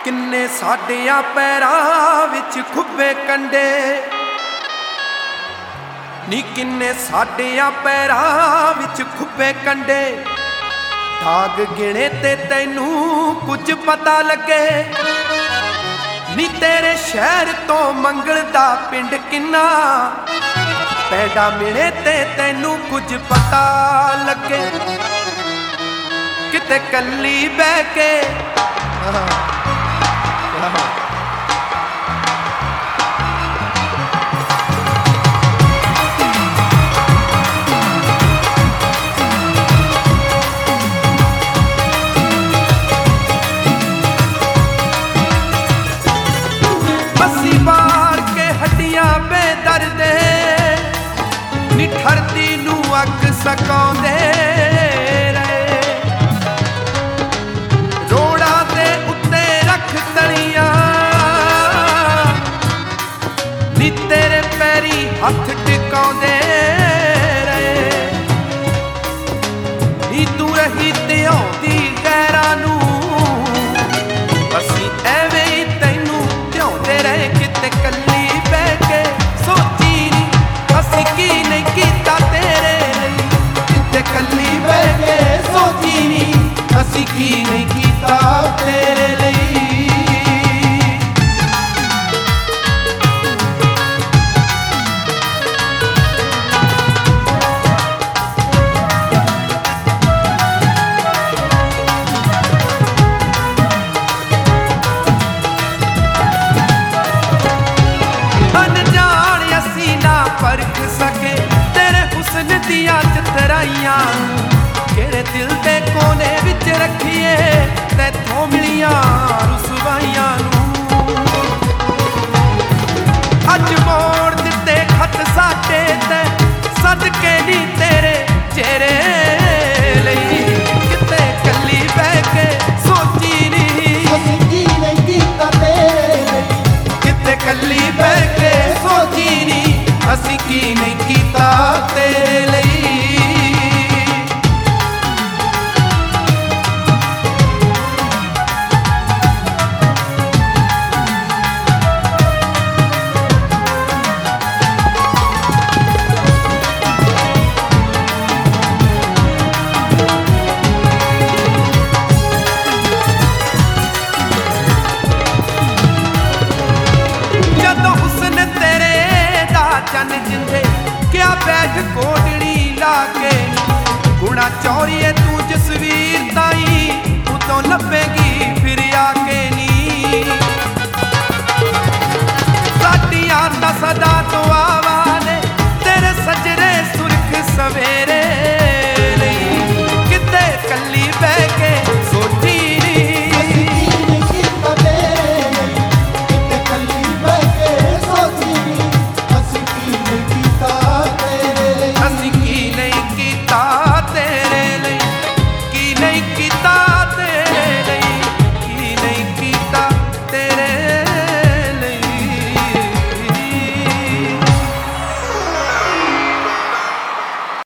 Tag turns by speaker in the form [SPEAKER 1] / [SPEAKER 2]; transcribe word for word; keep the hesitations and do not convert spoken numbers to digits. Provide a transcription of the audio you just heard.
[SPEAKER 1] किन्ने साडियां पैरां विच खुब्बे कंडे नी किन्ने साडियां पैरां विच खुब्बे कंडे दाग गिणे ते तैनू कुछ पता लगे नी तेरे शहर तो मंगल दा पिंड किन्ना पैडा मिले ते तैनू कुछ पता लगे किते कल्ली बह के बसी बार के हड्डियां बेदर्दे निठरदी नू अग सकाउंदे तेरे पैरी हथ टिकाउंदे रहे नी तू रही ध्याउंदी गैरां नू असीं एवें ही तैनू ध्याउंदे रहे किते कल्ली बह के सोची नी असीं की नहीं कीता तेरे लई किते कल्ली बह के सोची नी असीं की नहीं कीता तेरे लई परख सके तेरे हुस्न दियां चितराइयां केड़े दिल दे कोने विच रखिए तैथों मिलियां रुसवाइयां अज मोड़ दिते खत साडे ते सदके नी तेरे चेहरे लई किते कल्ली बह के सोची नी किते कल्ली बह के सोची नी असीं की नहीं कीता तेरे लई जदों हुस्न तेरे दा चन जिंदे क्या बैठ कोटड़ी ला के गुणा चौरी